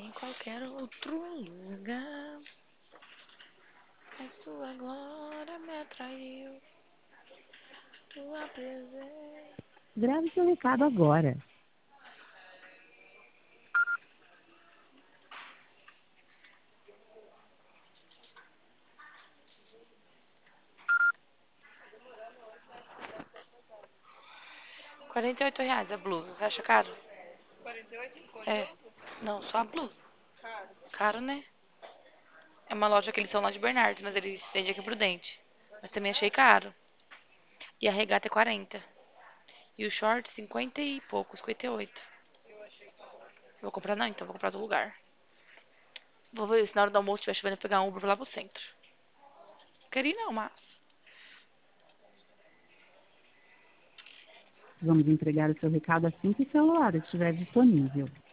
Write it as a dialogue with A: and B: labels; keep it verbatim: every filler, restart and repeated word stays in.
A: em qualquer outro lugar. Mas tua glória me atraiu, tua presença.
B: Grave seu recado agora.
A: quarenta e oito reais a blusa, você acha caro? É. Não, só a blusa. Caro, né? É uma loja que eles são lá de Bernardes, mas eles vendem aqui em Prudente. Mas também achei caro. E a regata é quarenta. E o short, cinquenta e pouco, cinquenta e oito. Vou comprar não, então vou comprar do lugar. Vou ver se na hora do almoço estiver chovendo pegar um Uber lá pro centro. Queria ir não, mas...
B: Vamos entregar o seu recado assim que o celular estiver disponível.